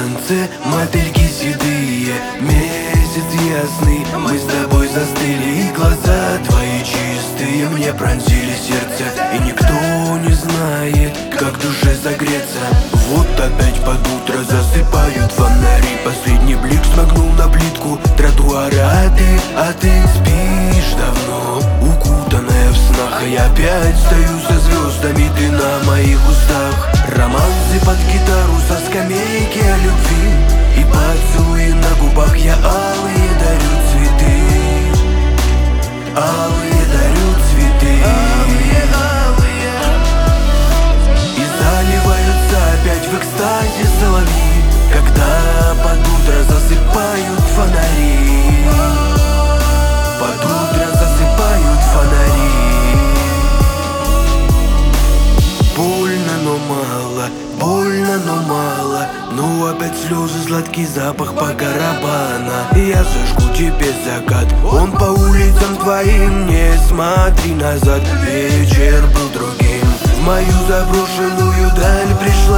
танце, мотыльки седые, месяц ясный, мы с тобой застыли, и глаза твои чистые мне пронзили сердце. И никто не знает, как душе согреться. Вот опять под утро засыпают фонари, последний блик смогнул на плитку тротуара. А ты спишь давно, укутанная в снах, и опять стою со звездами, ты на моих устах. Романсы под гитару со скамейки о любви, и поцелуи на губах я алые дарю цветы. Алые дарю цветы. И заливаются опять в экстазе соловьи, когда под утро засыпают фонари. Под утро засыпают фонари. Больно, но мало, больно, но мало. Ну опять слезы, сладкий запах по барабана. Я зажгу тебе закат, он по улицам твоим. Не смотри назад, вечер был другим. В мою заброшенную даль пришла